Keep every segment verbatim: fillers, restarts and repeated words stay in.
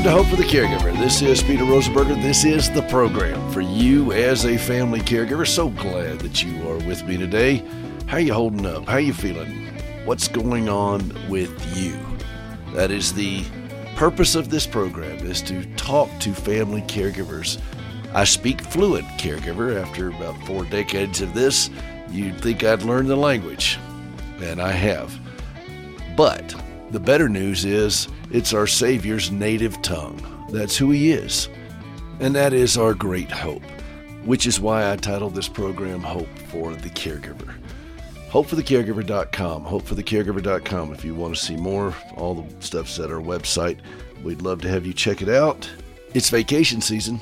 to Hope for the Caregiver. This is Peter Rosenberger. This is the program for you as a family caregiver. So glad that you are with me today. How are you holding up? How are you feeling? What's going on with you? That is the purpose of this program, is to talk to family caregivers. I speak fluent caregiver. After about four decades of this, you'd think I'd learned the language, and I have. But the better news is it's our Savior's native tongue. That's who he is. And that is our great hope, which is why I titled this program Hope for the Caregiver. hope for the caregiver dot com, hope for the caregiver dot com. If you want to see more, all the stuff's at our website. We'd love to have you check it out. It's vacation season.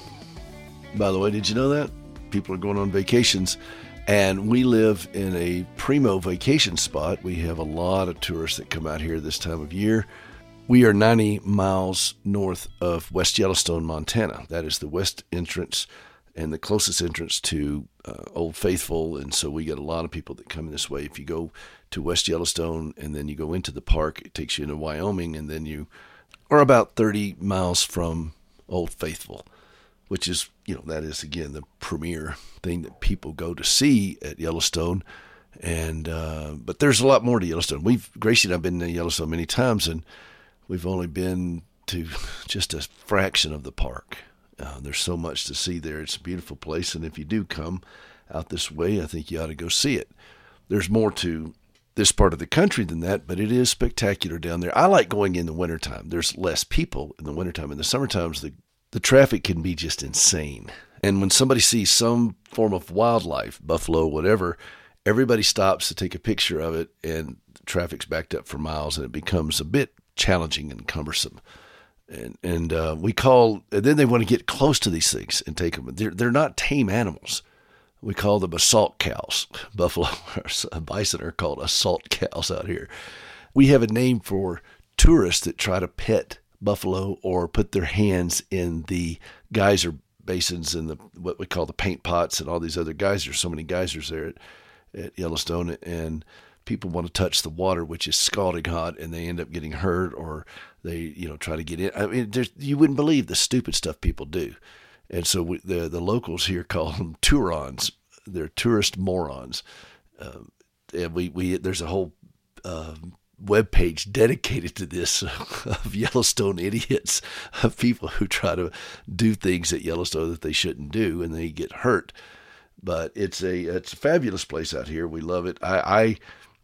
By the way, did you know that? People are going on vacations. And we live in a primo vacation spot. We have a lot of tourists that come out here this time of year. We are ninety miles north of West Yellowstone, Montana. That is the west entrance and the closest entrance to uh, Old Faithful. And so we get a lot of people that come this way. If you go to West Yellowstone and then you go into the park, it takes you into Wyoming, and then you are about thirty miles from Old Faithful, which is, you know, that is, again, the premier thing that people go to see at Yellowstone. And uh, but there's a lot more to Yellowstone. We've, Gracie and I've been to Yellowstone many times, and we've only been to just a fraction of the park. Uh, there's so much to see there. It's a beautiful place, and if you do come out this way, I think you ought to go see it. There's more to this part of the country than that, but it is spectacular down there. I like going in the wintertime. There's less people in the wintertime. In the summertimes, the The traffic can be just insane. And when somebody sees some form of wildlife, buffalo, whatever, everybody stops to take a picture of it, and the traffic's backed up for miles, and it becomes a bit challenging and cumbersome. And and uh, we call, and then they want to get close to these things and take them. They're, they're not tame animals. We call them assault cows. Buffalo or bison are called assault cows out here. We have a name for tourists that try to pet buffalo or put their hands in the geyser basins and the what we call the paint pots and all these other geysers. So many geysers there at, at Yellowstone, and people want to touch the water, which is scalding hot, and they end up getting hurt, or they, you know, try to get in. I mean, there's, you wouldn't believe the stupid stuff people do. And so we, the the locals here call them Turons. They're tourist morons. Um, and we we there's a whole uh, web page dedicated to this of Yellowstone idiots, of people who try to do things at Yellowstone that they shouldn't do, and they get hurt. But it's a it's a fabulous place out here. We love it. I, I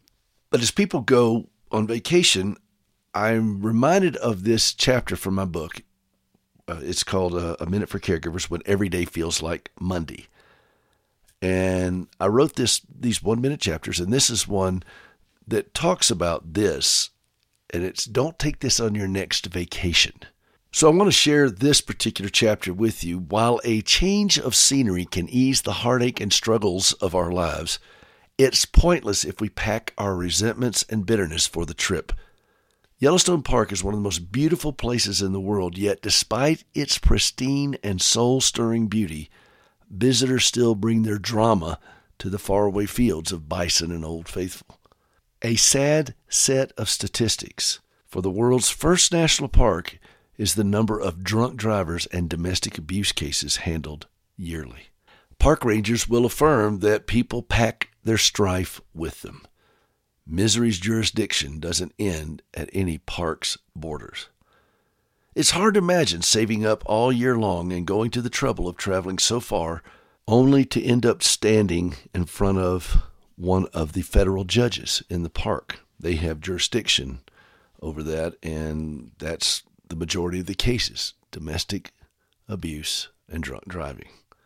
but as people go on vacation, I'm reminded of this chapter from my book. Uh, it's called uh, A Minute for Caregivers: When Every Day Feels Like Monday. And I wrote this these one minute chapters, and this is one that talks about this, and it's don't take this on your next vacation. So I want to share this particular chapter with you. While a change of scenery can ease the heartache and struggles of our lives, it's pointless if we pack our resentments and bitterness for the trip. Yellowstone Park is one of the most beautiful places in the world, yet despite its pristine and soul-stirring beauty, visitors still bring their drama to the faraway fields of Bison and Old Faithful. A sad set of statistics for the world's first national park is the number of drunk drivers and domestic abuse cases handled yearly. Park rangers will affirm that people pack their strife with them. Misery's jurisdiction doesn't end at any park's borders. It's hard to imagine saving up all year long and going to the trouble of traveling so far only to end up standing in front of one of the federal judges in the park. They have jurisdiction over that, and that's the majority of the cases: domestic abuse and drunk driving.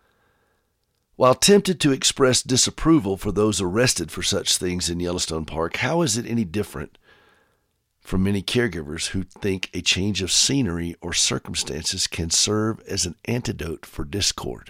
While tempted to express disapproval for those arrested for such things in Yellowstone Park, how is it any different from many caregivers who think a change of scenery or circumstances can serve as an antidote for discord?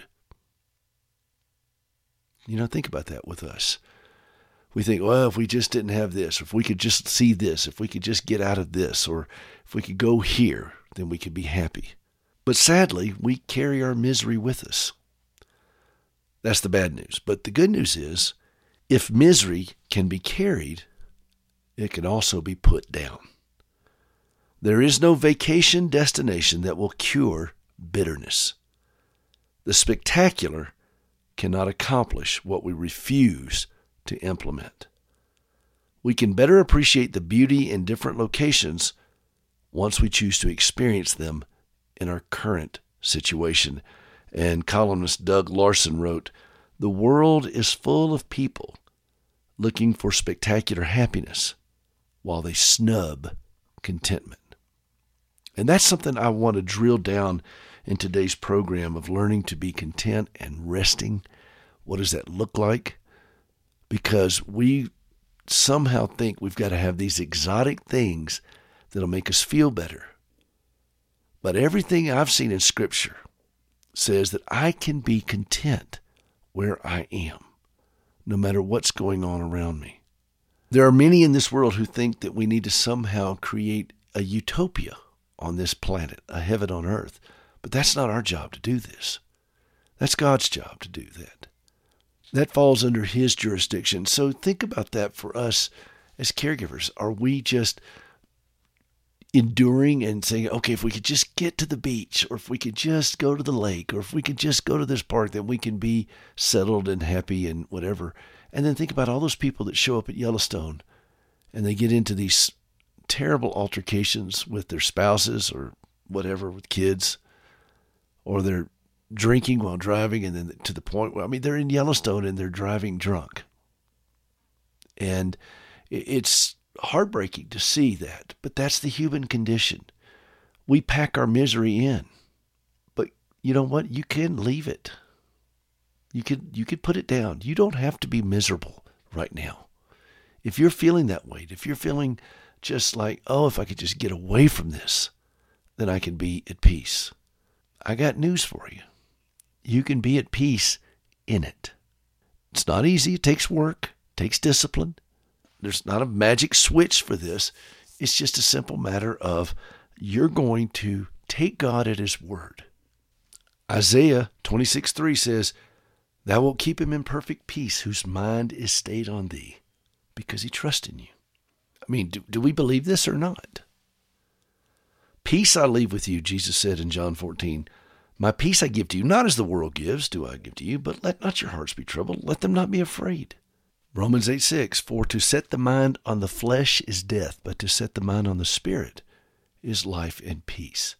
You know, think about that with us. We think, well, if we just didn't have this, if we could just see this, if we could just get out of this, or if we could go here, then we could be happy. But sadly, we carry our misery with us. That's the bad news. But the good news is, if misery can be carried, it can also be put down. There is no vacation destination that will cure bitterness. The spectacular cannot accomplish what we refuse to implement. We can better appreciate the beauty in different locations once we choose to experience them in our current situation. And columnist Doug Larson wrote, "The world is full of people looking for spectacular happiness while they snub contentment." And that's something I want to drill down in today's program of learning to be content and resting. What does that look like? Because we somehow think we've got to have these exotic things that'll make us feel better. But everything I've seen in Scripture says that I can be content where I am, no matter what's going on around me. There are many in this world who think that we need to somehow create a utopia on this planet, a heaven on earth. But that's not our job to do this. That's God's job to do that. That falls under His jurisdiction. So think about that for us as caregivers. Are we just enduring and saying, okay, if we could just get to the beach, or if we could just go to the lake, or if we could just go to this park, then we can be settled and happy and whatever. And then think about all those people that show up at Yellowstone and they get into these terrible altercations with their spouses or whatever, with kids, or they're drinking while driving, and then to the point where, I mean, they're in Yellowstone and they're driving drunk. And it's heartbreaking to see that, but that's the human condition. We pack our misery in, but you know what? You can leave it. You could, you could put it down. You don't have to be miserable right now. If you're feeling that way, if you're feeling just like, oh, if I could just get away from this, then I can be at peace. I got news for you. You can be at peace in it. It's not easy. It takes work. It takes discipline. There's not a magic switch for this. It's just a simple matter of you're going to take God at His word. Isaiah twenty-six three says, "Thou wilt keep him in perfect peace, whose mind is stayed on thee, because he trusts in you." I mean, do, do we believe this or not? "Peace I leave with you," Jesus said in John fourteen. "My peace I give to you, not as the world gives do I give to you, but let not your hearts be troubled, let them not be afraid." Romans eight six, "For to set the mind on the flesh is death, but to set the mind on the Spirit is life and peace."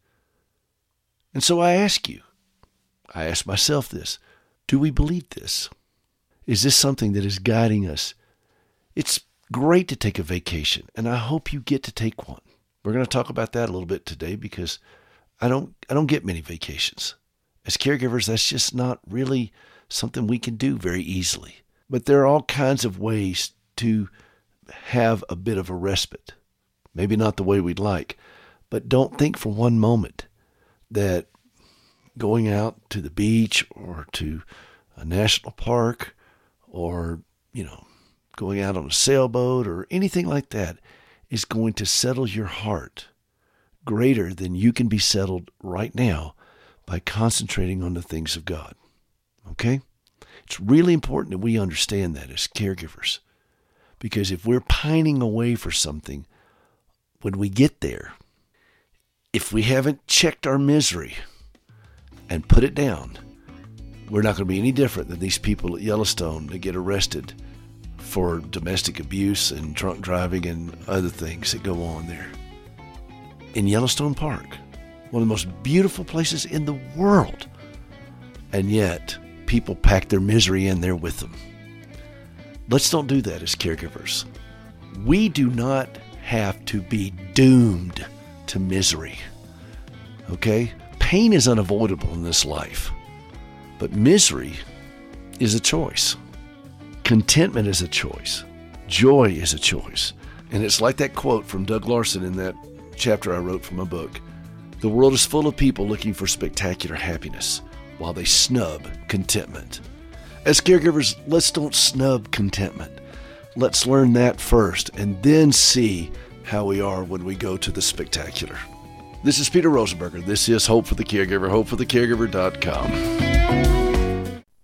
And so I ask you, I ask myself this, do we believe this? Is this something that is guiding us? It's great to take a vacation, and I hope you get to take one. We're going to talk about that a little bit today because I don't I don't get many vacations. As caregivers, that's just not really something we can do very easily. But there are all kinds of ways to have a bit of a respite. Maybe not the way we'd like, but don't think for one moment that going out to the beach or to a national park or, you know, going out on a sailboat or anything like that is going to settle your heart greater than you can be settled right now by concentrating on the things of God. Okay? It's really important that we understand that as caregivers. Because if we're pining away for something, when we get there, if we haven't checked our misery and put it down, we're not going to be any different than these people at Yellowstone that get arrested for domestic abuse and drunk driving and other things that go on there. In Yellowstone Park, one of the most beautiful places in the world. And yet, people pack their misery in there with them. Let's don't do that as caregivers. We do not have to be doomed to misery. Okay? Pain is unavoidable in this life, but misery is a choice. Contentment is a choice. Joy is a choice. And it's like that quote from Doug Larson in that chapter I wrote from a book. The world is full of people looking for spectacular happiness while they snub contentment. As caregivers, let's don't snub contentment. Let's learn that first and then see how we are when we go to the spectacular. This is Peter Rosenberger. This is Hope for the Caregiver, hope for the caregiver dot com.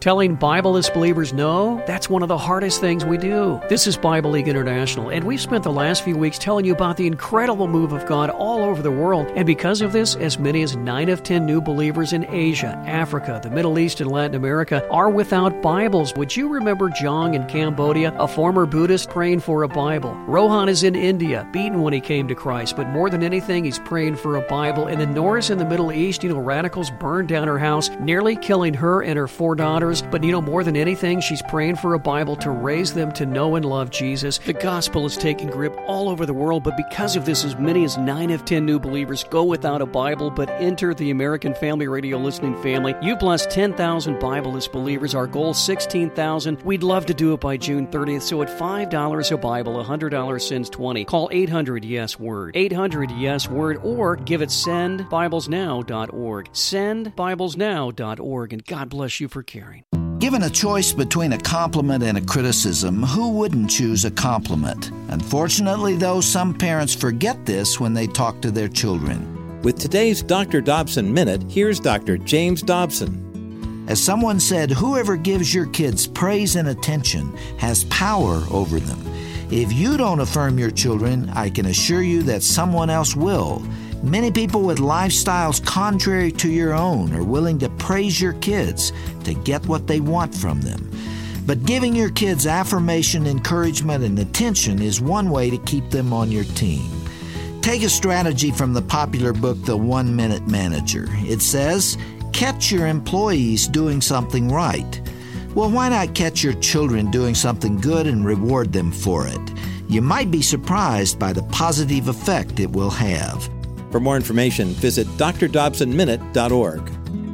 Telling Bibleless believers no, that's one of the hardest things we do. This is Bible League International, and we've spent the last few weeks telling you about the incredible move of God all over the world. And because of this, as many as nine of ten new believers in Asia, Africa, the Middle East, and Latin America are without Bibles. Would you remember Jong in Cambodia, a former Buddhist praying for a Bible? Rohan is in India, beaten when he came to Christ, but more than anything, he's praying for a Bible. And then Norris in the Middle East, you know, radicals burned down her house, nearly killing her and her four daughters. But you know, more than anything, she's praying for a Bible to raise them to know and love Jesus. The gospel is taking grip all over the world, but because of this, as many as nine of ten new believers go without a Bible, but enter the American Family Radio listening family. You blessed ten thousand Bibleless believers. Our goal, sixteen thousand. We'd love to do it by June thirtieth, so at five dollars a Bible, one hundred dollars sends twenty. Call eight hundred yes word, eight hundred yes word, or give it send bibles now dot org, send bibles now dot org, and God bless you for caring. Given a choice between a compliment and a criticism, who wouldn't choose a compliment? Unfortunately, though, some parents forget this when they talk to their children. With today's Doctor Dobson Minute, here's Doctor James Dobson. As someone said, whoever gives your kids praise and attention has power over them. If you don't affirm your children, I can assure you that someone else will. Many people with lifestyles contrary to your own are willing to praise your kids to get what they want from them. But giving your kids affirmation, encouragement, and attention is one way to keep them on your team. Take a strategy from the popular book, The One Minute Manager. It says, catch your employees doing something right. Well, why not catch your children doing something good and reward them for it? You might be surprised by the positive effect it will have. For more information, visit d r dobson minute dot org.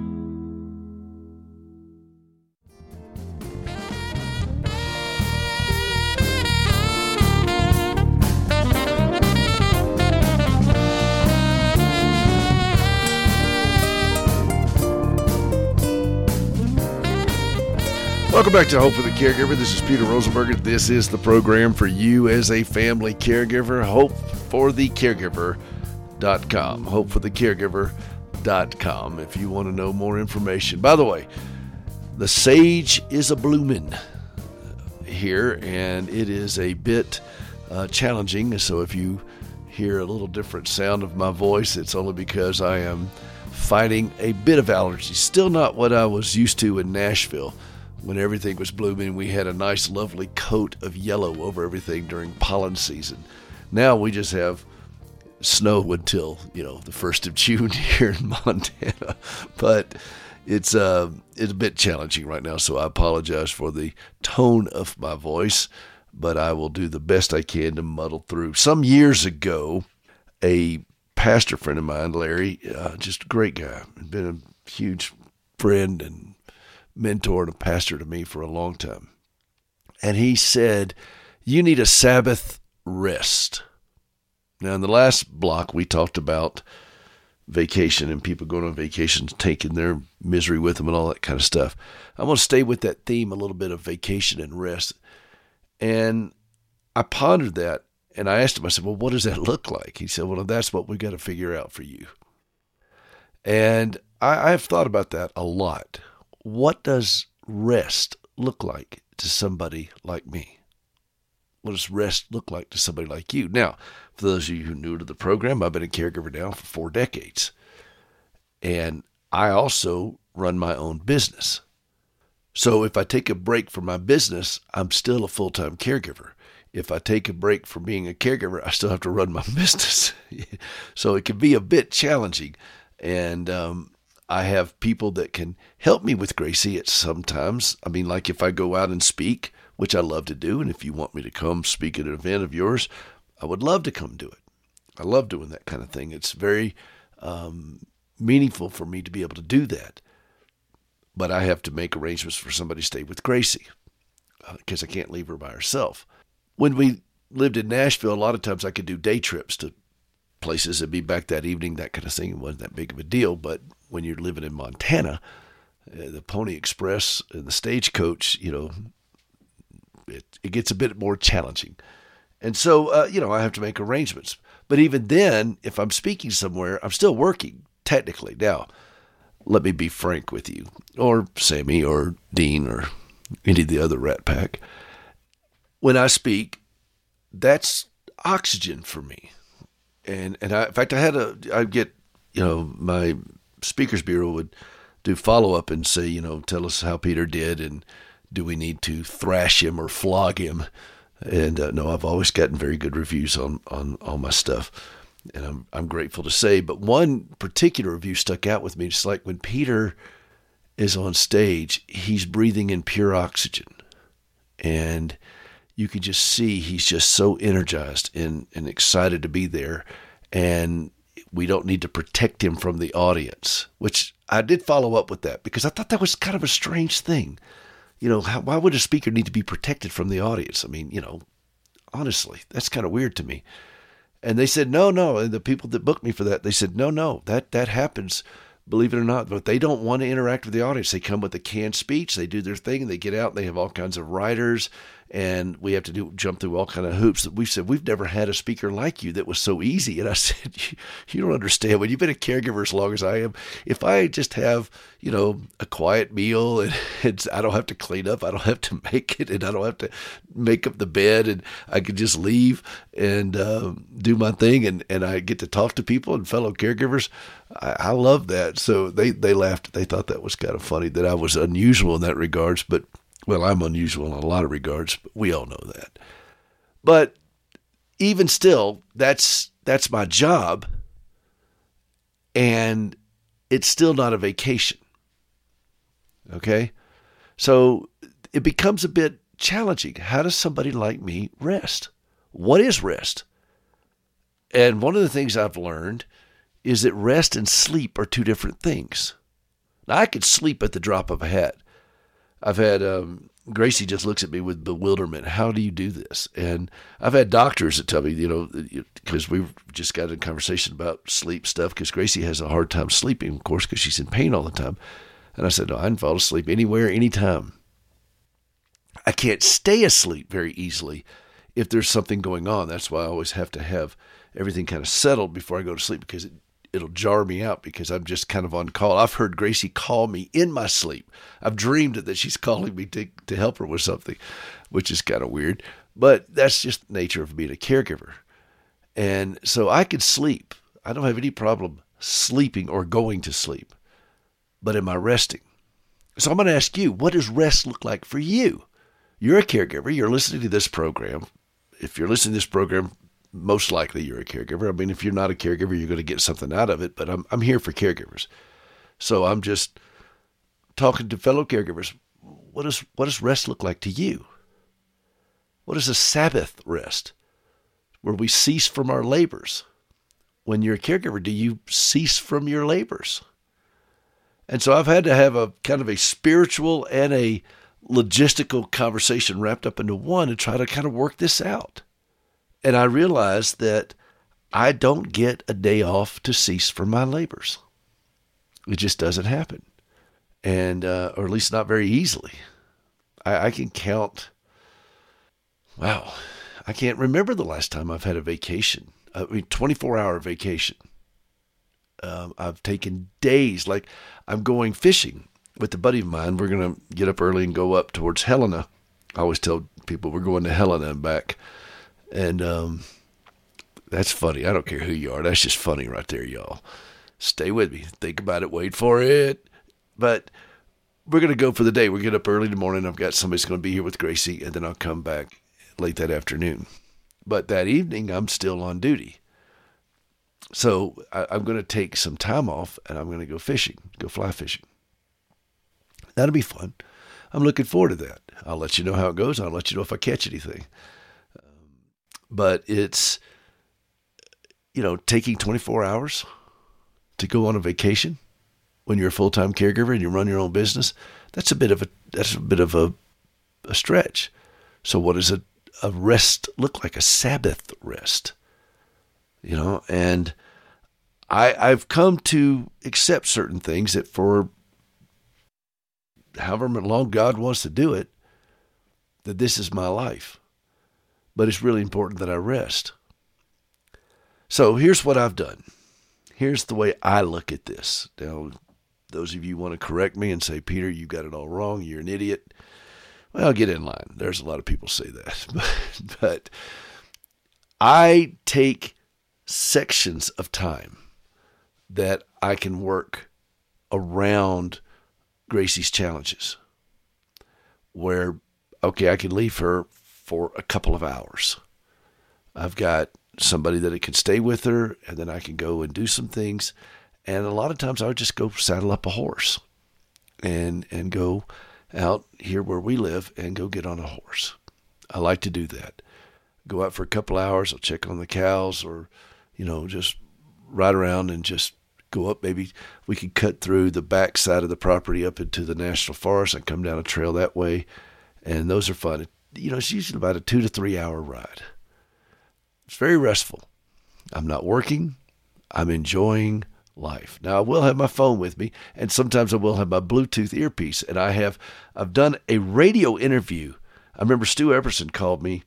Welcome back to Hope for the Caregiver. This is Peter Rosenberger. This is the program for you as a family caregiver. Hope for the Caregiver. Dot com, hope for the caregiver dot com if you want to know more information. By the way, the sage is a bloomin' here, and it is a bit uh, challenging. So if you hear a little different sound of my voice, it's only because I am fighting a bit of allergy. Still not what I was used to in Nashville when everything was blooming. We had a nice, lovely coat of yellow over everything during pollen season. Now we just have snow until, you know, the first of June here in Montana. But it's uh, it's a bit challenging right now, so I apologize for the tone of my voice, but I will do the best I can to muddle through. Some years ago, a pastor friend of mine, Larry, uh, just a great guy, been a huge friend and mentor and a pastor to me for a long time. And he said, you need a Sabbath rest. Now, in the last block, we talked about vacation and people going on vacations, taking their misery with them and all that kind of stuff. I want to stay with that theme a little bit of vacation and rest. And I pondered that, and I asked him, I said, well, what does that look like? He said, well, that's what we've got to figure out for you. And I, I've thought about that a lot. What does rest look like to somebody like me? What does rest look like to somebody like you? Now, for those of you who are new to the program, I've been a caregiver now for four decades. And I also run my own business. So if I take a break from my business, I'm still a full-time caregiver. If I take a break from being a caregiver, I still have to run my business. So it can be a bit challenging. And um, I have people that can help me with Gracie at sometimes. I mean, like if I go out and speak, which I love to do, and if you want me to come speak at an event of yours, I would love to come do it. I love doing that kind of thing. It's very um, meaningful for me to be able to do that. But I have to make arrangements for somebody to stay with Gracie because uh, I can't leave her by herself. When we lived in Nashville, a lot of times I could do day trips to places and be back that evening, that kind of thing. It wasn't that big of a deal. But when you're living in Montana, uh, the Pony Express and the Stagecoach, you know, it, it gets a bit more challenging. And so, uh, you know, I have to make arrangements. But even then, if I'm speaking somewhere, I'm still working, technically. Now, let me be frank with you, or Sammy, or Dean, or any of the other Rat Pack. When I speak, that's oxygen for me. And and I, in fact, I had a, I get, you know, my Speakers Bureau would do follow-up and say, you know, tell us how Peter did, and do we need to thrash him or flog him? And uh, no, I've always gotten very good reviews on, on all my stuff, and I'm I'm grateful to say. But one particular review stuck out with me. It's like when Peter is on stage, he's breathing in pure oxygen, and you can just see he's just so energized and, and excited to be there, and we don't need to protect him from the audience, which I did follow up with that because I thought that was kind of a strange thing. You know, how, why would a speaker need to be protected from the audience? I mean, you know, honestly, that's kind of weird to me. And they said, no, no. And the people that booked me for that, they said, no, no, that, that happens, believe it or not. But they don't want to interact with the audience. They come with a canned speech. They do their thing, and they get out, and they have all kinds of writers, and we have to do jump through all kind of hoops. That we've said, we've never had a speaker like you that was so easy. And I said, you, you don't understand. When you've been a caregiver as long as I am, if I just have, you know, a quiet meal, and, and I don't have to clean up, I don't have to make it, and I don't have to make up the bed, and I can just leave and uh, do my thing, and, and I get to talk to people and fellow caregivers. I, I love that. So they, they laughed. They thought that was kind of funny that I was unusual in that regards, but well, I'm unusual in a lot of regards, but we all know that. But even still, that's that's my job, and it's still not a vacation. Okay? So it becomes a bit challenging. How does somebody like me rest? What is rest? And one of the things I've learned is that rest and sleep are two different things. Now, I could sleep at the drop of a hat. I've had, um, Gracie just looks at me with bewilderment. How do you do this? And I've had doctors that tell me, you know, because we've just got a conversation about sleep stuff, because Gracie has a hard time sleeping, of course, because she's in pain all the time. And I said, no, I can fall asleep anywhere, anytime. I can't stay asleep very easily if there's something going on. That's why I always have to have everything kind of settled before I go to sleep, because it it'll jar me out because I'm just kind of on call. I've heard Gracie call me in my sleep. I've dreamed that she's calling me to, to help her with something, which is kind of weird. But that's just the nature of being a caregiver. And so I can sleep. I don't have any problem sleeping or going to sleep. But am I resting? So I'm going to ask you, what does rest look like for you? You're a caregiver. You're listening to this program. If you're listening to this program, most likely you're a caregiver. I mean, if you're not a caregiver, you're going to get something out of it, but I'm I'm here for caregivers. So I'm just talking to fellow caregivers. What does what does rest look like to you? What is a Sabbath rest, where we cease from our labors? When you're a caregiver, do you cease from your labors? And so I've had to have a kind of a spiritual and a logistical conversation wrapped up into one to try to kind of work this out. And I realized that I don't get a day off to cease from my labors. It just doesn't happen. And, uh, or at least not very easily. I, I can count, wow, I can't remember the last time I've had a vacation. I mean, twenty-four hour vacation. Um, I've taken days, like I'm going fishing with a buddy of mine. We're going to get up early and go up towards Helena. I always tell people we're going to Helena and back. And um, that's funny. I don't care who you are. That's just funny right there, y'all. Stay with me. Think about it. Wait for it. But we're going to go for the day. We get up early in the morning. I've got somebody's going to be here with Gracie, and then I'll come back late that afternoon. But that evening, I'm still on duty. So I, I'm going to take some time off, and I'm going to go fishing, go fly fishing. That'll be fun. I'm looking forward to that. I'll let you know how it goes. I'll let you know if I catch anything. But it's, you know, taking twenty-four hours to go on a vacation when you're a full-time caregiver and you run your own business. That's a bit of a that's a bit of a, a stretch. So what does a, a rest look like? A Sabbath rest, you know? And I I've come to accept certain things that for however long God wants to do it, that this is my life. But it's really important that I rest. So here's what I've done. Here's the way I look at this. Now, Those of you who want to correct me and say, Peter, you got it all wrong, you're an idiot, well, get in line. There's a lot of people say that. But, but I take sections of time that I can work around Gracie's challenges where, okay, I can leave her for a couple of hours. I've got somebody that can stay with her, and then I can go and do some things. And a lot of times I would just go saddle up a horse and and go out here where we live and go get on a horse. I like to do that. Go out for a couple hours. I'll check on the cows, or, you know, just ride around and just go up. Maybe we could cut through the back side of the property up into the national forest and come down a trail that way. And those are fun. You know, it's usually about a two to three hour ride. It's very restful. I'm not working. I'm enjoying life. Now, I will have my phone with me, and sometimes I will have my Bluetooth earpiece. And I have, I've done a radio interview. I remember Stu Epperson called me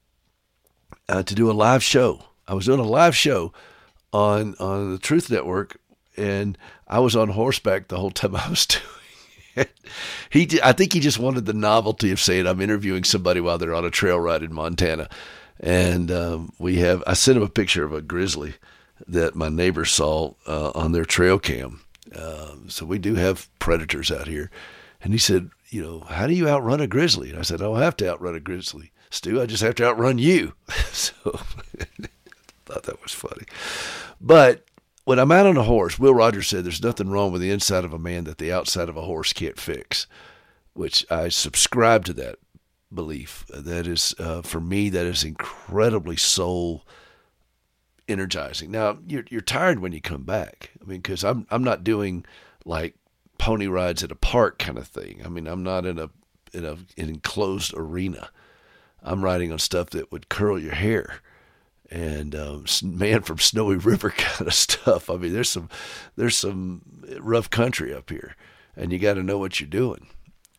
uh, to do a live show. I was doing a live show on on the Truth Network, and I was on horseback the whole time I was doing it. He, I think he just wanted the novelty of saying I'm interviewing somebody while they're on a trail ride in Montana. And um, we have, I sent him a picture of a grizzly that my neighbor saw uh, on their trail cam. Uh, so we do have predators out here. And he said, you know, how do you outrun a grizzly? And I said, I don't have to outrun a grizzly, Stu. I just have to outrun you. So I thought that was funny. But when I'm out on a horse, Will Rogers said there's nothing wrong with the inside of a man that the outside of a horse can't fix, which I subscribe to that belief. That is, uh, for me, that is incredibly soul energizing. Now, you're you're tired when you come back. I mean, because I'm I'm not doing like pony rides at a park kind of thing. I mean, I'm not in a in a an enclosed arena. I'm riding on stuff that would curl your hair, and um, man from Snowy River kind of stuff. I mean, there's some there's some rough country up here, and you got to know what you're doing.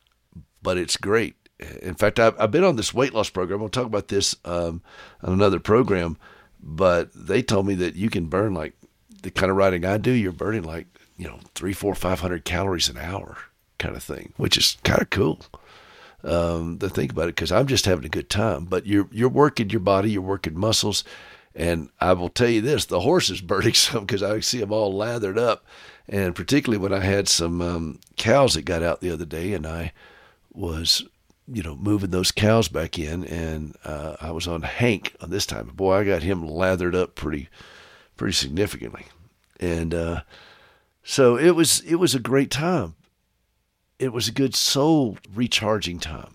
But it's great. In fact, I've, I've been on this weight loss program. We'll talk about this um, on another program. But they told me that you can burn, like the kind of riding I do, you're burning like, you know, three, four, five hundred calories an hour kind of thing, which is kind of cool um, to think about it, because I'm just having a good time. But you're you're working your body, you're working muscles. And I will tell you this, the horse is burning some, because I see them all lathered up. And particularly when I had some um, cows that got out the other day, and I was, you know, moving those cows back in, and uh, I was on Hank on this time. Boy, I got him lathered up pretty, pretty significantly, and uh, so it was it was a great time. It was a good soul recharging time,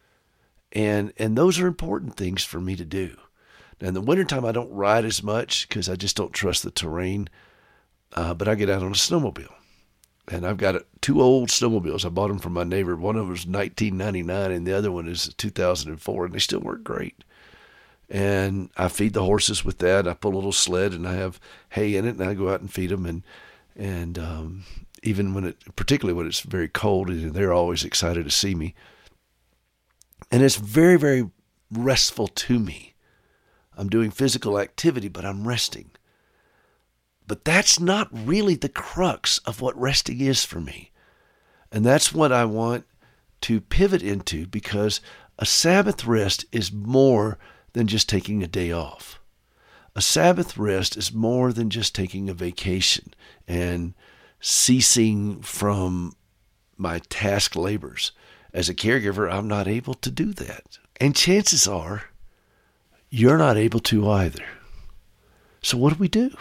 and and those are important things for me to do. Now, in the wintertime, I don't ride as much because I just don't trust the terrain, uh, but I get out on a snowmobile. And I've got two old snowmobiles. I bought them from my neighbor. One of them was nineteen ninety-nine, and the other one is two thousand four, and they still work great. And I feed the horses with that. I pull a little sled, and I have hay in it, and I go out and feed them. And and um, even when it, particularly when it's very cold, they're always excited to see me. And it's very, very restful to me. I'm doing physical activity, but I'm resting. But that's not really the crux of what resting is for me. And that's what I want to pivot into, because a Sabbath rest is more than just taking a day off. A Sabbath rest is more than just taking a vacation and ceasing from my task labors. As a caregiver, I'm not able to do that. And chances are you're not able to either. So what do we do?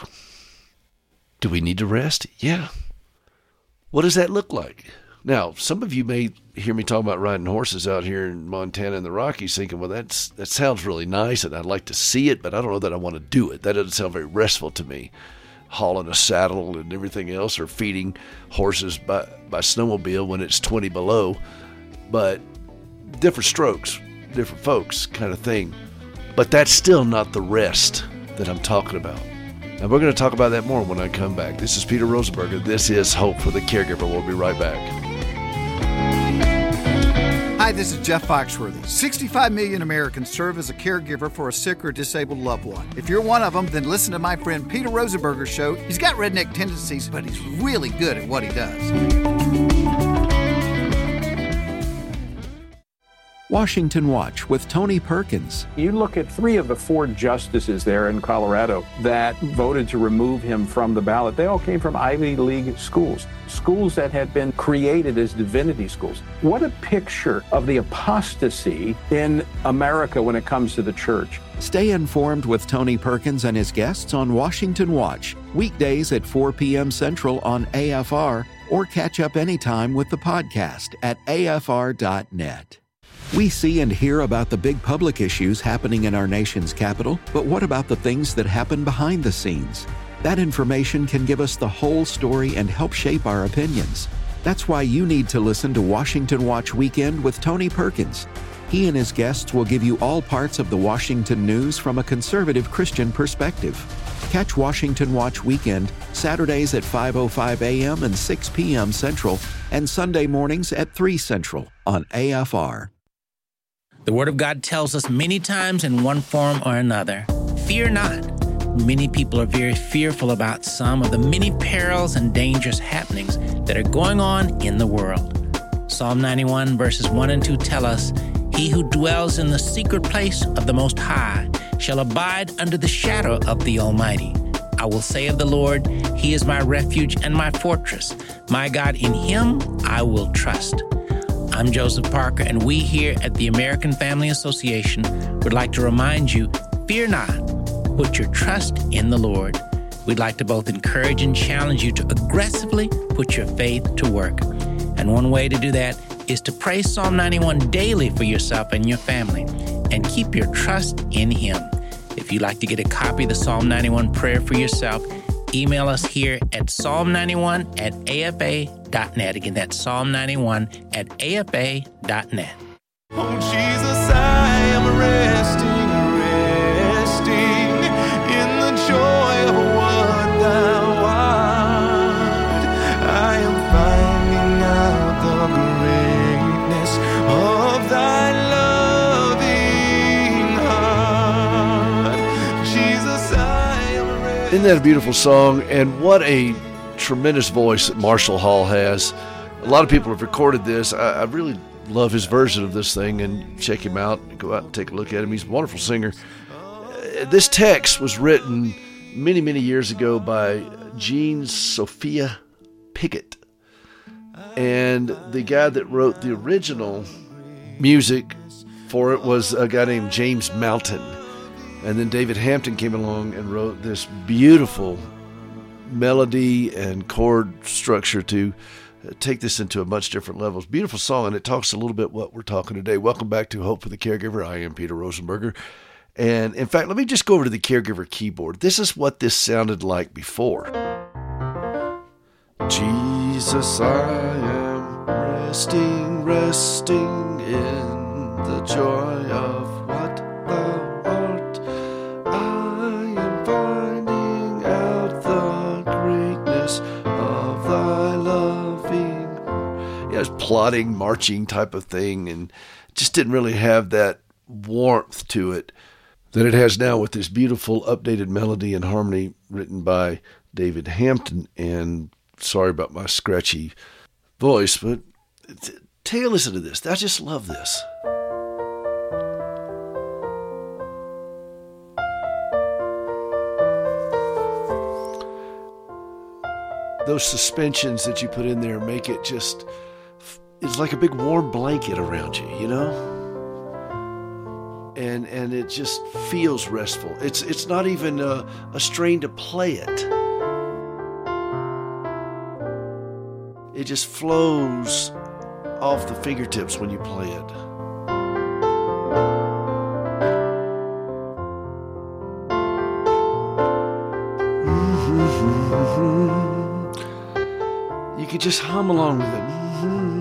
Do we need to rest? Yeah. What does that look like? Now, some of you may hear me talk about riding horses out here in Montana and the Rockies thinking, well, that's that sounds really nice and I'd like to see it, but I don't know that I want to do it. That doesn't sound very restful to me. Hauling a saddle and everything else, or feeding horses by, by snowmobile when it's twenty below. But different strokes, different folks kind of thing. But that's still not the rest that I'm talking about. And we're going to talk about that more when I come back. This is Peter Rosenberger. This is Hope for the Caregiver. We'll be right back. Hi, this is Jeff Foxworthy. sixty-five million Americans serve as a caregiver for a sick or disabled loved one. If you're one of them, then listen to my friend Peter Rosenberger's show. He's got redneck tendencies, but he's really good at what he does. Washington Watch with Tony Perkins. You look at three of the four justices there in Colorado that voted to remove him from the ballot. They all came from Ivy League schools, schools that had been created as divinity schools. What a picture of the apostasy in America when it comes to the church. Stay informed with Tony Perkins and his guests on Washington Watch, weekdays at four p.m. Central on A F R, or catch up anytime with the podcast at A F R dot net. We see and hear about the big public issues happening in our nation's capital, but what about the things that happen behind the scenes? That information can give us the whole story and help shape our opinions. That's why you need to listen to Washington Watch Weekend with Tony Perkins. He and his guests will give you all parts of the Washington news from a conservative Christian perspective. Catch Washington Watch Weekend Saturdays at five oh five a.m. and six p.m. Central, and Sunday mornings at three Central on A F R. The Word of God tells us many times in one form or another, fear not. Many people are very fearful about some of the many perils and dangerous happenings that are going on in the world. Psalm ninety-one verses one and two tell us, he who dwells in the secret place of the Most High shall abide under the shadow of the Almighty. I will say of the Lord, he is my refuge and my fortress. My God, in him I will trust. I'm Joseph Parker, and we here at the American Family Association would like to remind you, fear not, put your trust in the Lord. We'd like to both encourage and challenge you to aggressively put your faith to work. And one way to do that is to pray Psalm ninety-one daily for yourself and your family, and keep your trust in him. If you'd like to get a copy of the Psalm ninety-one prayer for yourself, email us here at psalm ninety-one at A F A dot net. Again, that's psalm ninety-one at A F A dot net. Oh, Jesus, I am resting, resting in the joy of what thou art. I am finding out the greatness of thy loving heart. Jesus, I am resting. Isn't that a beautiful song? And what a tremendous voice that Marshall Hall has. A lot of people have recorded this. I, I really love his version of this thing, and check him out. Go out and take a look at him. He's a wonderful singer. Uh, this text was written many, many years ago by Jean Sophia Pickett. And the guy that wrote the original music for it was a guy named James Mountain. And then David Hampton came along and wrote this beautiful melody and chord structure to take this into a much different level. It's a beautiful song, and it talks a little bit what we're talking today. Welcome back to Hope for the Caregiver. I am Peter Rosenberger. And in fact, let me just go over to the caregiver keyboard. This is what this sounded like before. Jesus, I am resting, resting in the joy of what thou art. I am finding out the greatness of thy loving. Yeah, it's plodding, marching type of thing, and just didn't really have that warmth to it that it has now with this beautiful updated melody and harmony written by David Hampton. And sorry about my scratchy voice, but t- take a listen to this. I just love this. Those suspensions that you put in there make it just, it's like a big warm blanket around you, you know? And and it just feels restful. It's it's not even a, a strain to play it. It just flows off the fingertips when you play it. Mm-hmm. You could just hum along with it. Mm-hmm.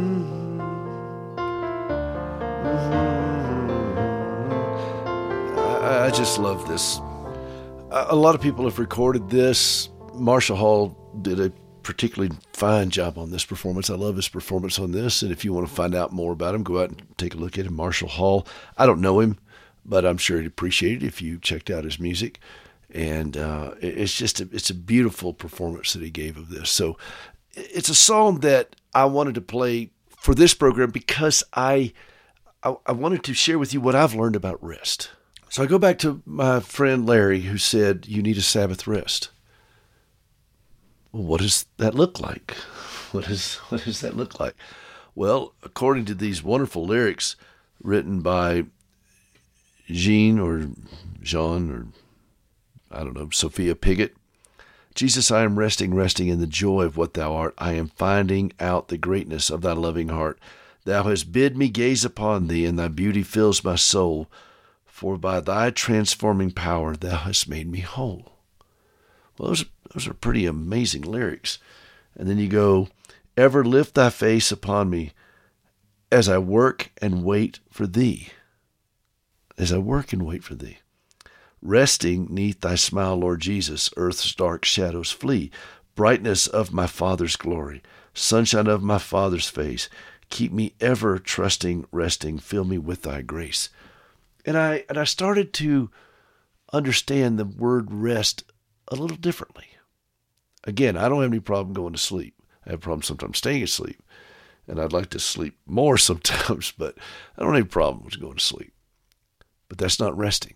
I just love this. A lot of people have recorded this. Marshall Hall did a particularly fine job on this performance. I love his performance on this. And if you want to find out more about him, go out and take a look at him. Marshall Hall. I don't know him, but I'm sure he'd appreciate it if you checked out his music. And uh, it's just a, it's a beautiful performance that he gave of this. So it's a song that I wanted to play for this program because I, I I wanted to share with you what I've learned about rest. So I go back to my friend Larry, who said, you need a Sabbath rest. Well, what does that look like? What, is, what does that look like? Well, according to these wonderful lyrics written by Jean or Jean or, I don't know, Sophia Piggott, Jesus, I am resting, resting in the joy of what thou art. I am finding out the greatness of thy loving heart. Thou hast bid me gaze upon thee, and thy beauty fills my soul. For by thy transforming power thou hast made me whole. Well, those, those are pretty amazing lyrics. And then you go, ever lift thy face upon me as I work and wait for thee. As I work and wait for thee. Resting neath thy smile, Lord Jesus, earth's dark shadows flee. Brightness of my Father's glory, sunshine of my Father's face. Keep me ever trusting, resting, fill me with thy grace. And I and I started to understand the word rest a little differently. Again, I don't have any problem going to sleep. I have problems sometimes staying asleep. And I'd like to sleep more sometimes, but I don't have any problem with going to sleep. But that's not resting.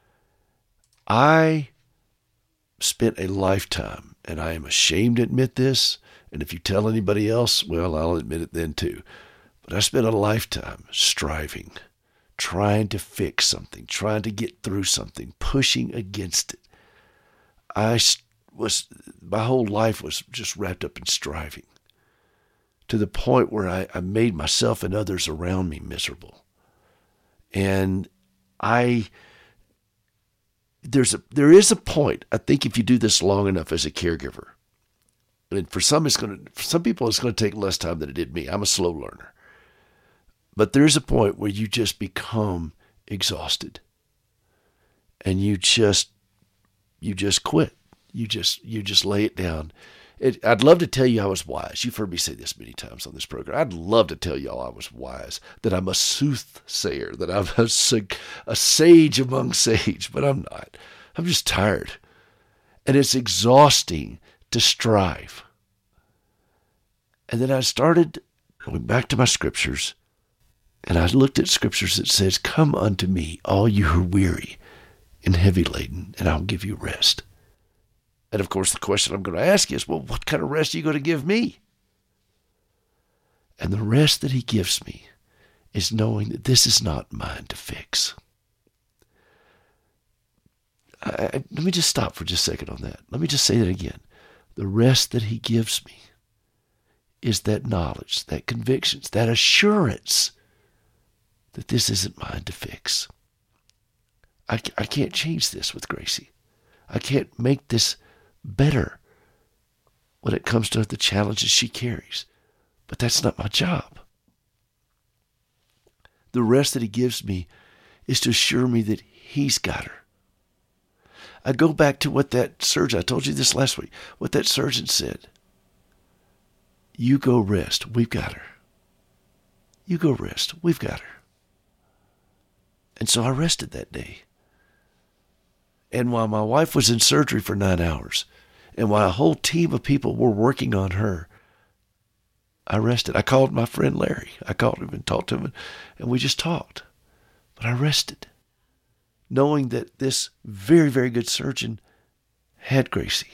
I spent a lifetime, and I am ashamed to admit this, and if you tell anybody else, well, I'll admit it then too. But I spent a lifetime striving, trying to fix something, trying to get through something, pushing against it. I was, my whole life was just wrapped up in striving to the point where I, I made myself and others around me miserable. And I, there's a, there is a point, I think if you do this long enough as a caregiver, and for some it's going to, for some people it's going to take less time than it did me. I'm a slow learner. But there's a point where you just become exhausted and you just, you just quit. You just, you just lay it down. It, I'd love to tell you I was wise. You've heard me say this many times on this program. I'd love to tell y'all I was wise, that I'm a soothsayer, that I'm a, a sage among sage, but I'm not. I'm just tired. And it's exhausting to strive. And then I started going back to my scriptures, and I looked at scriptures that says, come unto me, all you who are weary and heavy laden, and I'll give you rest. And of course, the question I'm going to ask you is, well, what kind of rest are you going to give me? And the rest that he gives me is knowing that this is not mine to fix. I, I, let me just stop for just a second on that. Let me just say that again. The rest that he gives me is that knowledge, that convictions, that assurance that this isn't mine to fix. I, I can't change this with Gracie. I can't make this better when it comes to the challenges she carries. But that's not my job. The rest that he gives me is to assure me that he's got her. I go back to what that surgeon, I told you this last week, what that surgeon said. You go rest, we've got her. You go rest, we've got her. And so I rested that day. And while my wife was in surgery for nine hours, and while a whole team of people were working on her, I rested. I called my friend Larry. I called him and talked to him, and we just talked. But I rested, knowing that this very, very good surgeon had Gracie.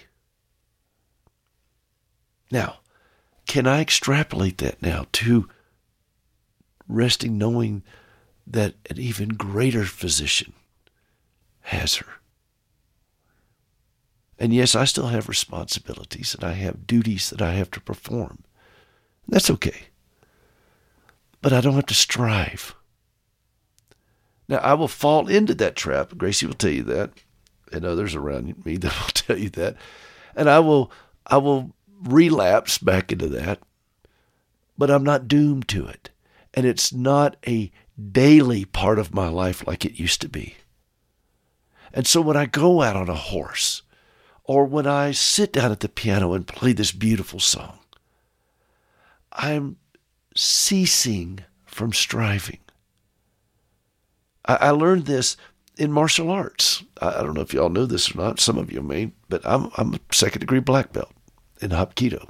Now, can I extrapolate that now to resting, knowing that an even greater physician has her? And yes, I still have responsibilities and I have duties that I have to perform. That's okay. But I don't have to strive. Now, I will fall into that trap. Gracie will tell you that, and others around me that will tell you that. And I will, I will relapse back into that, but I'm not doomed to it. And it's not a daily part of my life like it used to be. And so when I go out on a horse, or when I sit down at the piano and play this beautiful song, I'm ceasing from striving. I, I learned this in martial arts. I, I don't know if y'all know this or not. Some of you may, but I'm I'm a second degree black belt in Hapkido.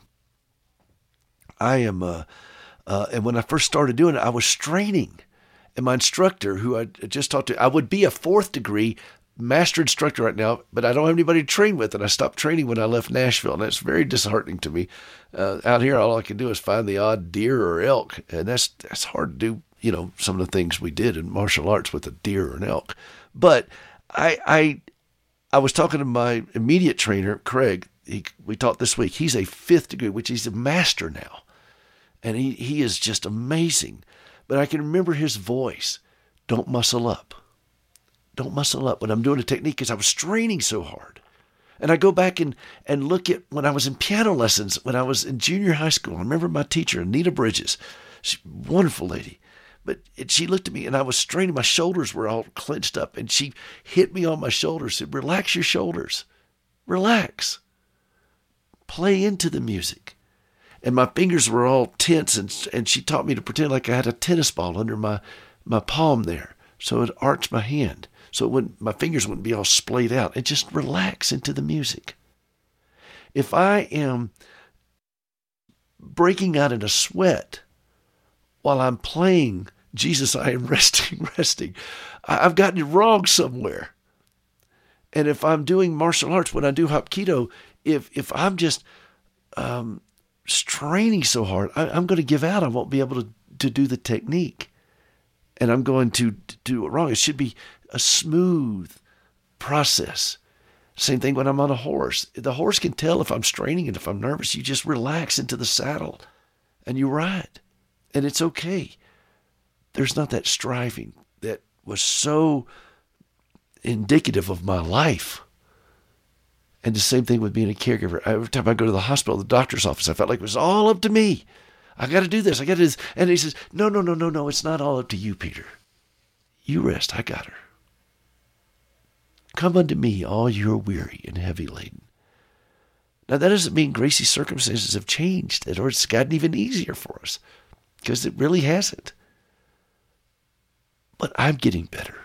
I am, uh, uh, and when I first started doing it, I was straining. And my instructor, who I just talked to, I would be a fourth degree master instructor right now, but I don't have anybody to train with, and I stopped training when I left Nashville, and that's very disheartening to me. Uh, out here, all I can do is find the odd deer or elk, and that's that's hard to do. You know, some of the things we did in martial arts with a deer or an elk. But I I I was talking to my immediate trainer, Craig. He, we talked this week. He's a fifth degree, which he's a master now, and he he is just amazing. But I can remember his voice. Don't muscle up. Don't muscle up when I'm doing a technique, because I was straining so hard. And I go back and, and look at when I was in piano lessons, when I was in junior high school. I remember my teacher, Anita Bridges. She's a wonderful lady. But it, she looked at me, and I was straining. My shoulders were all clenched up. And she hit me on my shoulders, said, relax your shoulders. Relax. Play into the music. And my fingers were all tense, and and she taught me to pretend like I had a tennis ball under my, my palm there. So it arched my hand. So it wouldn't, my fingers wouldn't be all splayed out. And just relax into the music. If I am breaking out in a sweat while I'm playing Jesus, I am resting, resting, I've gotten it wrong somewhere. And if I'm doing martial arts, when I do Hapkido, if if I'm just um, straining so hard, I, I'm going to give out. I won't be able to, to do the technique. And I'm going to do it wrong. It should be a smooth process. Same thing when I'm on a horse. The horse can tell if I'm straining and if I'm nervous. You just relax into the saddle and you ride. And it's okay. There's not that striving that was so indicative of my life. And the same thing with being a caregiver. Every time I go to the hospital, the doctor's office, I felt like it was all up to me. I got to do this. I got to do this. And he says, no, no, no, no, no. It's not all up to you, Peter. You rest. I got her. Come unto me, all you are weary and heavy laden. Now, that doesn't mean Gracie's circumstances have changed or it's gotten even easier for us, because it really hasn't. But I'm getting better.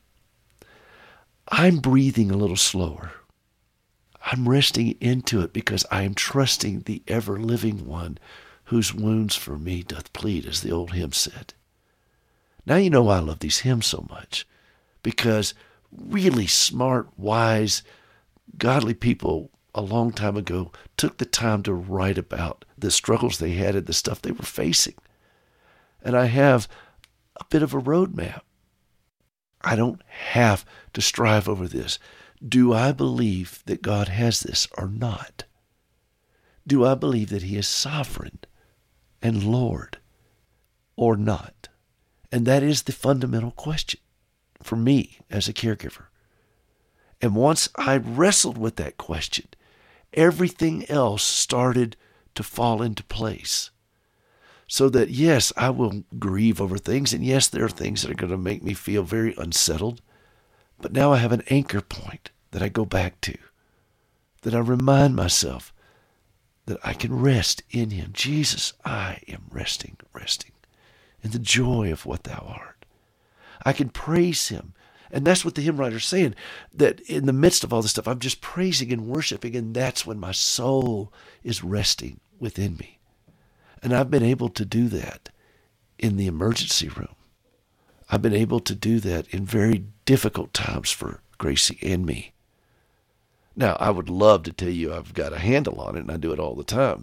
I'm breathing a little slower. I'm resting into it because I am trusting the ever-living one whose wounds for me doth plead, as the old hymn said. Now you know why I love these hymns so much, because really smart, wise, godly people a long time ago took the time to write about the struggles they had and the stuff they were facing. And I have a bit of a roadmap. I don't have to strive over this. Do I believe that God has this or not? Do I believe that He is sovereign and Lord or not? And that is the fundamental question for me as a caregiver. And once I wrestled with that question, everything else started to fall into place. So that, yes, I will grieve over things, and yes, there are things that are going to make me feel very unsettled. But now I have an anchor point that I go back to, that I remind myself that I can rest in Him. Jesus, I am resting, resting in the joy of what Thou art. I can praise Him. And that's what the hymn writer's saying, that in the midst of all this stuff, I'm just praising and worshiping, and that's when my soul is resting within me. And I've been able to do that in the emergency room. I've been able to do that in very difficult times for Gracie and me. Now, I would love to tell you I've got a handle on it and I do it all the time.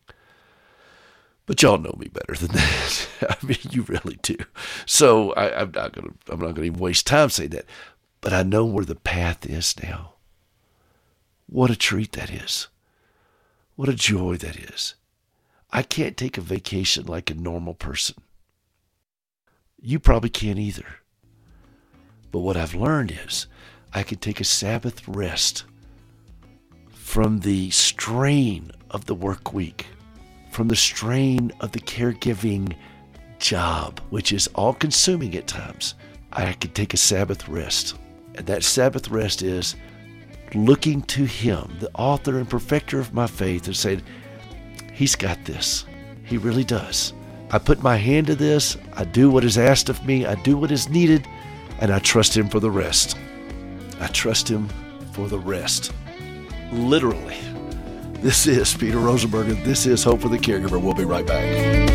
But y'all know me better than that. I mean, you really do. So I, I'm not going to. I'm not going to even waste time saying that. But I know where the path is now. What a treat that is. What a joy that is. I can't take a vacation like a normal person. You probably can't either. But what I've learned is I can take a Sabbath rest from the strain of the work week, from the strain of the caregiving job, which is all-consuming at times. I can take a Sabbath rest. And that Sabbath rest is looking to Him, the author and perfecter of my faith, and saying, He's got this. He really does. I put my hand to this. I do what is asked of me. I do what is needed, and I trust Him for the rest. I trust Him for the rest. Literally. This is Peter Rosenberger. This is Hope for the Caregiver. We'll be right back.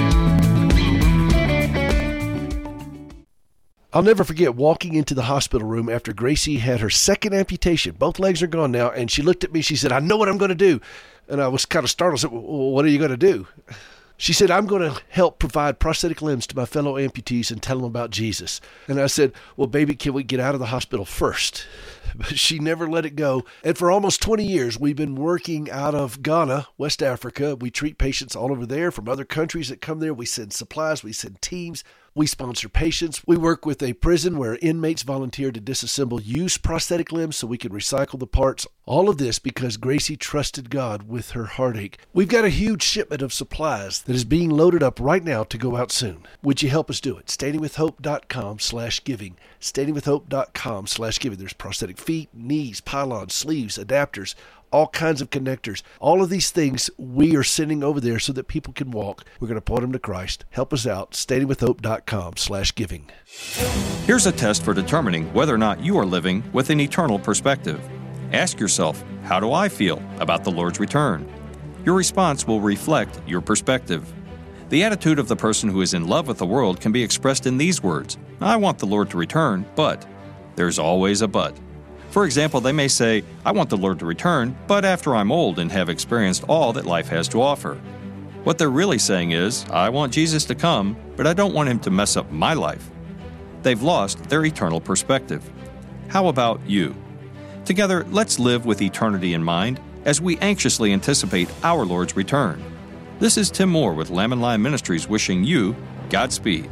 I'll never forget walking into the hospital room after Gracie had her second amputation. Both legs are gone now, and she looked at me. She said, I know what I'm going to do. And I was kind of startled. I said, well, what are you going to do? She said, I'm going to help provide prosthetic limbs to my fellow amputees and tell them about Jesus. And I said, well, baby, can we get out of the hospital first? But she never let it go. And for almost twenty years, we've been working out of Ghana, West Africa. We treat patients all over there from other countries that come there. We send supplies. We send teams. We sponsor patients. We work with a prison where inmates volunteer to disassemble used prosthetic limbs so we can recycle the parts. All of this because Gracie trusted God with her heartache. We've got a huge shipment of supplies that is being loaded up right now to go out soon. Would you help us do it? standingwithhope.com slash giving. standingwithhope.com slash giving. There's prosthetic feet, knees, pylons, sleeves, adapters, all kinds of connectors. All of these things we are sending over there so that people can walk. We're going to point them to Christ. Help us out. standingwithhope.com slash giving. Here's a test for determining whether or not you are living with an eternal perspective. Ask yourself, how do I feel about the Lord's return? Your response will reflect your perspective. The attitude of the person who is in love with the world can be expressed in these words: I want the Lord to return, but there's always a but. For example, they may say, I want the Lord to return, but after I'm old and have experienced all that life has to offer. What they're really saying is, I want Jesus to come, but I don't want Him to mess up my life. They've lost their eternal perspective. How about you? Together, let's live with eternity in mind as we anxiously anticipate our Lord's return. This is Tim Moore with Lamb and Lion Ministries wishing you Godspeed.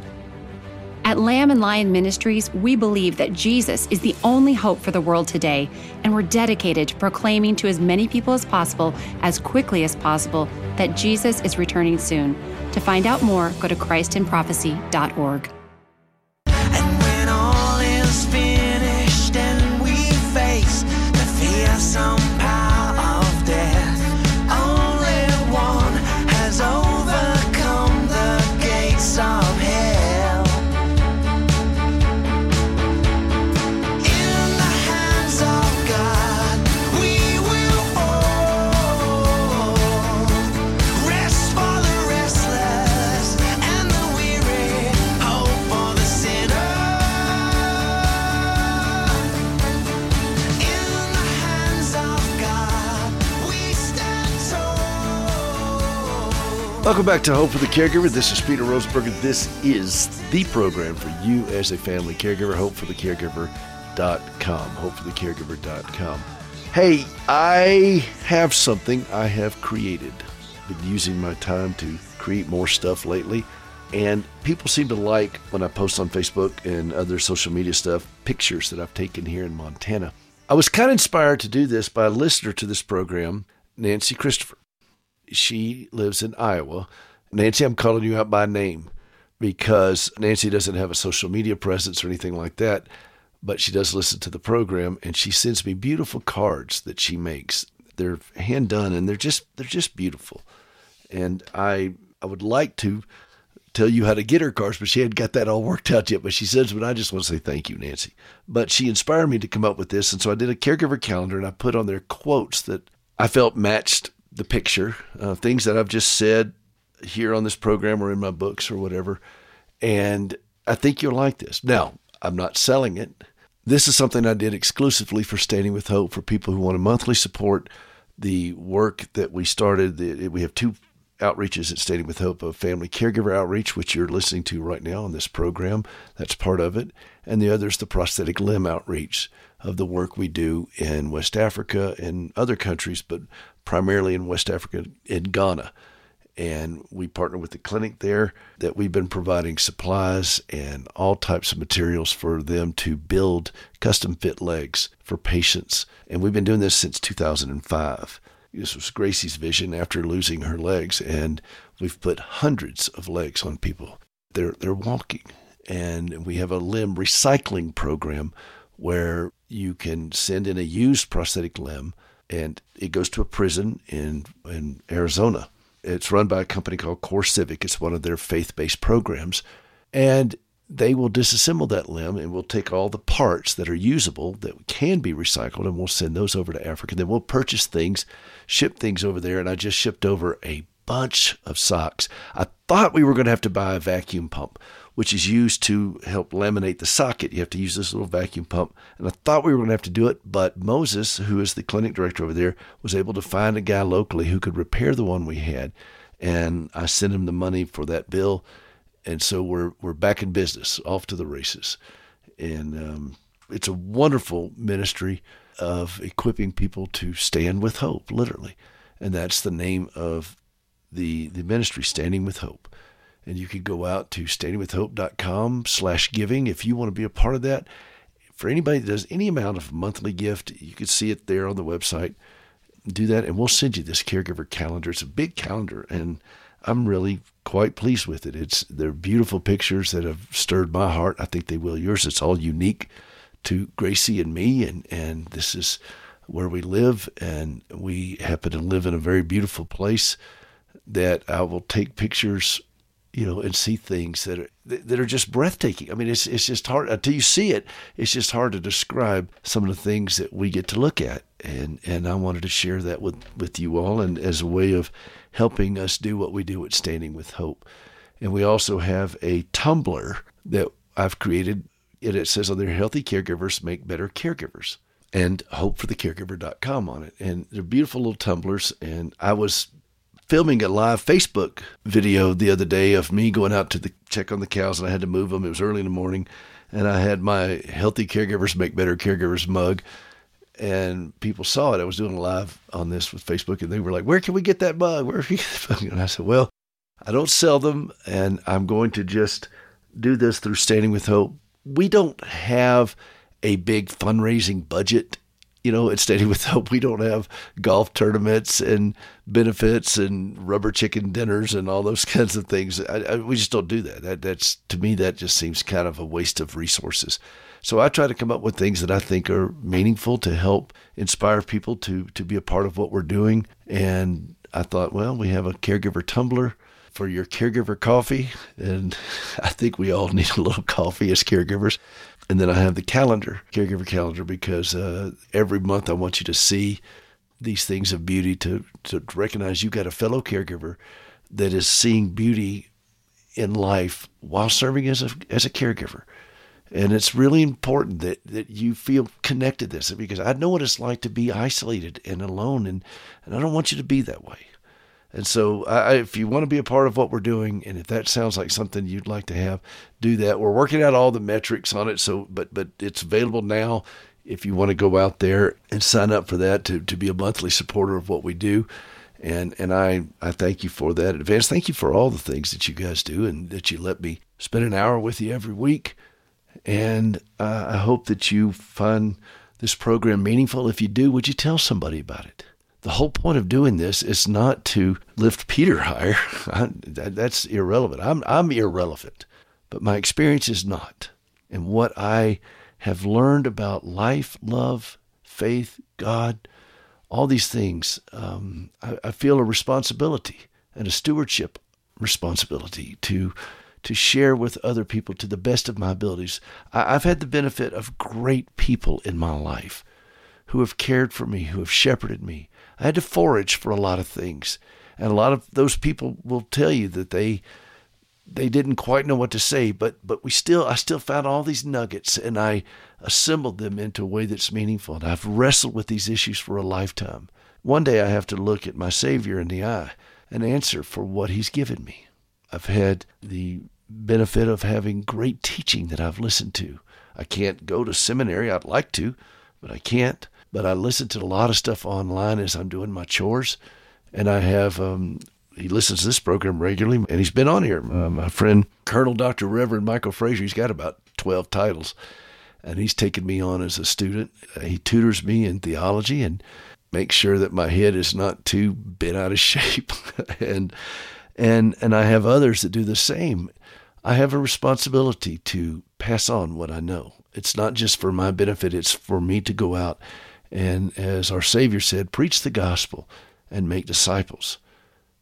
At Lamb and Lion Ministries, we believe that Jesus is the only hope for the world today, and we're dedicated to proclaiming to as many people as possible, as quickly as possible, that Jesus is returning soon. To find out more, go to christ in prophecy dot org. And when all is finished and we face the fearsome power of death, only one has overcome the gates of hell. Welcome back to Hope for the Caregiver. This is Peter Rosenberger. This is the program for you as a family caregiver, hope for the caregiver dot com, hope for the caregiver dot com. Hey, I have something I have created. Been using my time to create more stuff lately, and people seem to like when I post on Facebook and other social media stuff, pictures that I've taken here in Montana. I was kind of inspired to do this by a listener to this program, Nancy Christopher. She lives in Iowa. Nancy, I'm calling you out by name because Nancy doesn't have a social media presence or anything like that, but she does listen to the program, and she sends me beautiful cards that she makes. They're hand done, and they're just they're just beautiful. And I I would like to tell you how to get her cards, but she hadn't got that all worked out yet. But she says, but I just want to say thank you, Nancy. But she inspired me to come up with this, and so I did a caregiver calendar, and I put on there quotes that I felt matched the picture, uh, things that I've just said here on this program or in my books or whatever. And I think you'll like this. Now, I'm not selling it. This is something I did exclusively for Standing with Hope for people who want to monthly support the work that we started. The, we have two outreaches at Standing with Hope, a family caregiver outreach, which you're listening to right now on this program. That's part of it. And the other is the prosthetic limb outreach of the work we do in West Africa and other countries, but primarily in West Africa and Ghana. And we partner with the clinic there that we've been providing supplies and all types of materials for them to build custom fit legs for patients. And we've been doing this since two thousand five. This was Gracie's vision after losing her legs, and we've put hundreds of legs on people. They're they're walking. And we have a limb recycling program where you can send in a used prosthetic limb, and it goes to a prison in in Arizona. It's run by a company called Core Civic. It's one of their faith-based programs. And they will disassemble that limb, and we'll take all the parts that are usable that can be recycled, and we'll send those over to Africa. Then we'll purchase things, ship things over there, and I just shipped over a bunch of socks. I thought we were going to have to buy a vacuum pump, which is used to help laminate the socket. You have to use this little vacuum pump, and I thought we were going to have to do it, but Moses, who is the clinic director over there, was able to find a guy locally who could repair the one we had, and I sent him the money for that bill. And so we're we're back in business, off to the races. And um, it's a wonderful ministry of equipping people to stand with hope, literally. And that's the name of the the ministry, Standing with Hope. And you can go out to standing with hope dot com slash giving if you want to be a part of that. For anybody that does any amount of monthly gift, you can see it there on the website. Do that, and we'll send you this caregiver calendar. It's a big calendar, and I'm really quite pleased with it. It's they're beautiful pictures that have stirred my heart. I think they will yours. It's all unique to Gracie and me, and, and this is where we live, and we happen to live in a very beautiful place that I will take pictures, you know, and see things that are that are just breathtaking. I mean, it's it's just hard until you see it. It's just hard to describe some of the things that we get to look at, and and I wanted to share that with with you all, and as a way of helping us do what we do at Standing with Hope. And we also have a Tumblr that I've created. It, it says on there, healthy caregivers make better caregivers, and hope for the caregiver dot com on it. And they're beautiful little tumblers. And I was filming a live Facebook video the other day of me going out to the check on the cows, and I had to move them. It was early in the morning, and I had my Healthy Caregivers Make Better Caregivers mug. And people saw it. I was doing a live on this with Facebook, and they were like, where can we get that mug? Where can we get that mug? And I said, well, I don't sell them, and I'm going to just do this through Standing with Hope. We don't have a big fundraising budget. You know, at Standing with Hope, we don't have golf tournaments and benefits and rubber chicken dinners and all those kinds of things. I, I, we just don't do that. That. That's, to me, that just seems kind of a waste of resources. So I try to come up with things that I think are meaningful to help inspire people to to be a part of what we're doing. And I thought, well, we have a caregiver tumbler for your caregiver coffee, and I think we all need a little coffee as caregivers. And then I have the calendar, caregiver calendar, because uh, every month I want you to see these things of beauty, to, to recognize you've got a fellow caregiver that is seeing beauty in life while serving as a as a caregiver. And it's really important that, that you feel connected to this, because I know what it's like to be isolated and alone, and, and I don't want you to be that way. And so I, if you want to be a part of what we're doing, and if that sounds like something you'd like to have, do that. We're working out all the metrics on it, so but but it's available now if you want to go out there and sign up for that to, to be a monthly supporter of what we do. And and I, I thank you for that in advance. Thank you for all the things that you guys do, and that you let me spend an hour with you every week. And uh, I hope that you find this program meaningful. If you do, would you tell somebody about it? The whole point of doing this is not to lift Peter higher. I, that, that's irrelevant. I'm I'm irrelevant, but my experience is not. And what I have learned about life, love, faith, God, all these things, um, I, I feel a responsibility and a stewardship responsibility to to share with other people to the best of my abilities. I, I've had the benefit of great people in my life who have cared for me, who have shepherded me. I had to forage for a lot of things. And a lot of those people will tell you that they they didn't quite know what to say, but but we still I still found all these nuggets, and I assembled them into a way that's meaningful. And I've wrestled with these issues for a lifetime. One day I have to look at my Savior in the eye and answer for what he's given me. I've had the benefit of having great teaching that I've listened to. I can't go to seminary. I'd like to, but I can't. But I listen to a lot of stuff online as I'm doing my chores. And I have, um, he listens to this program regularly, and he's been on here. Uh, my friend, Colonel Doctor Reverend Michael Frazier, he's got about twelve titles, and he's taken me on as a student. Uh, he tutors me in theology and makes sure that my head is not too bent out of shape. and and and I have others that do the same. I have a responsibility to pass on what I know. It's not just for my benefit, it's for me to go out and, as our Savior said, preach the gospel and make disciples.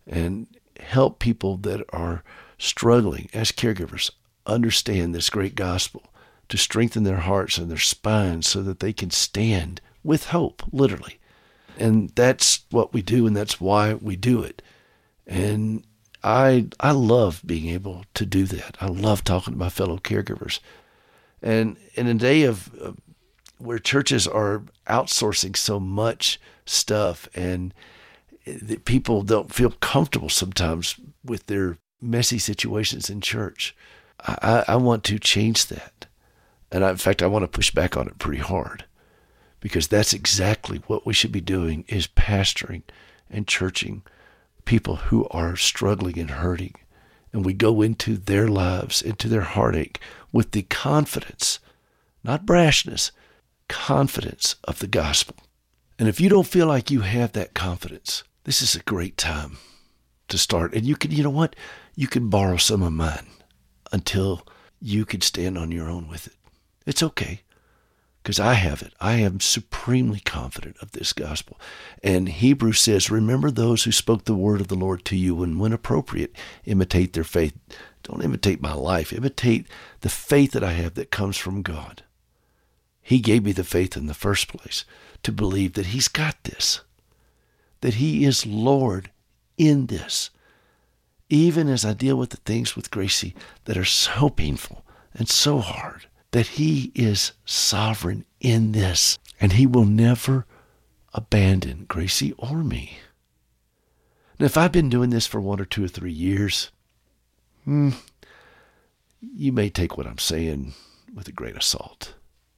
and help people that are struggling as caregivers understand this great gospel, to strengthen their hearts and their spines so that they can stand with hope, literally. And that's what we do, and that's why we do it. And I I love being able to do that. I love talking to my fellow caregivers. And in a day of uh, where churches are outsourcing so much stuff, and that people don't feel comfortable sometimes with their messy situations in church, I, I want to change that. And I, in fact, I want to push back on it pretty hard, because that's exactly what we should be doing, is pastoring and churching people who are struggling and hurting. And we go into their lives, into their heartache, with the confidence, not brashness, confidence of the gospel. And if you don't feel like you have that confidence, this is a great time to start. And you can, you know what? You can borrow some of mine until you can stand on your own with it. It's okay, because I have it. I am supremely confident of this gospel. And Hebrews says, remember those who spoke the word of the Lord to you, and when appropriate, imitate their faith. Don't imitate my life. Imitate the faith that I have that comes from God. He gave me the faith in the first place to believe that he's got this, that he is Lord in this. Even as I deal with the things with Gracie that are so painful and so hard, that he is sovereign in this, and he will never abandon Gracie or me. And if I've been doing this for one or two or three years, hmm, you may take what I'm saying with a grain of salt.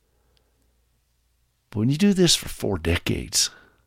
But when you do this for four decades,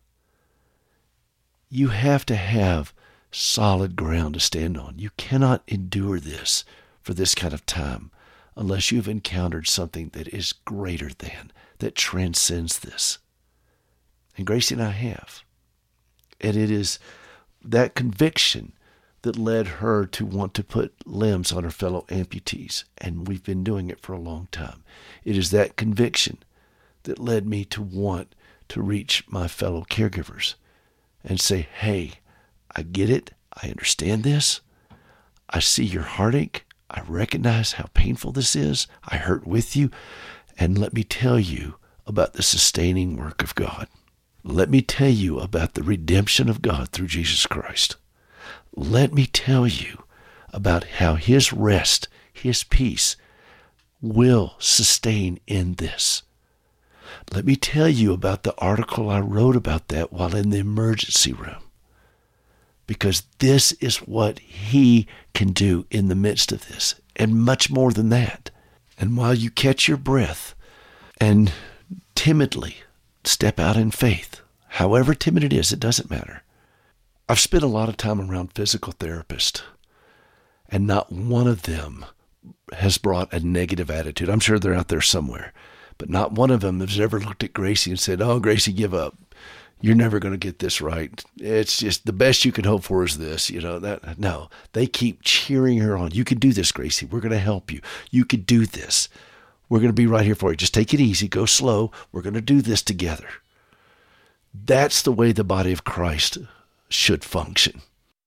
you have to have solid ground to stand on. You cannot endure this for this kind of time unless you've encountered something that is greater than, that transcends this. And Gracie and I have. And it is that conviction that led her to want to put limbs on her fellow amputees. And we've been doing it for a long time. It is that conviction that led me to want to reach my fellow caregivers and say, hey, I get it. I understand this. I see your heartache. I recognize how painful this is. I hurt with you. And let me tell you about the sustaining work of God. Let me tell you about the redemption of God through Jesus Christ. Let me tell you about how his rest, his peace, will sustain in this. Let me tell you about the article I wrote about that while in the emergency room. Because this is what he can do in the midst of this, and much more than that. And while you catch your breath and timidly step out in faith, however timid it is, it doesn't matter. I've spent a lot of time around physical therapists, and not one of them has brought a negative attitude. I'm sure they're out there somewhere, but not one of them has ever looked at Gracie and said, oh, Gracie, give up. You're never going to get this right. It's just the best you can hope for is this, you know, that. No, they keep cheering her on. You can do this, Gracie. We're going to help you. You can do this. We're going to be right here for you. Just take it easy. Go slow. We're going to do this together. That's the way the body of Christ should function.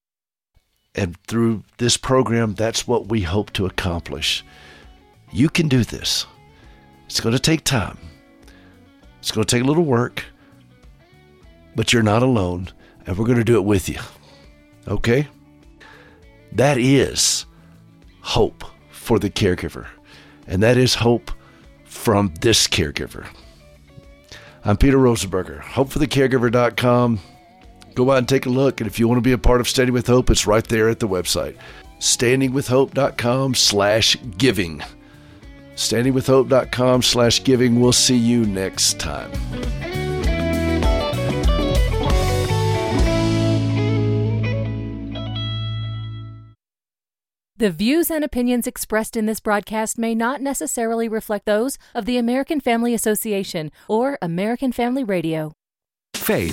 And through this program, that's what we hope to accomplish. You can do this. It's going to take time. It's going to take a little work. But you're not alone, and we're going to do it with you. Okay? That is hope for the caregiver. And that is hope from this caregiver. I'm Peter Rosenberger, hope for the caregiver dot com. Go out and take a look. And if you want to be a part of Standing with Hope, it's right there at the website. standing with hope dot com slash giving. standing with hope dot com slash giving. We'll see you next time. The views and opinions expressed in this broadcast may not necessarily reflect those of the American Family Association or American Family Radio. Faith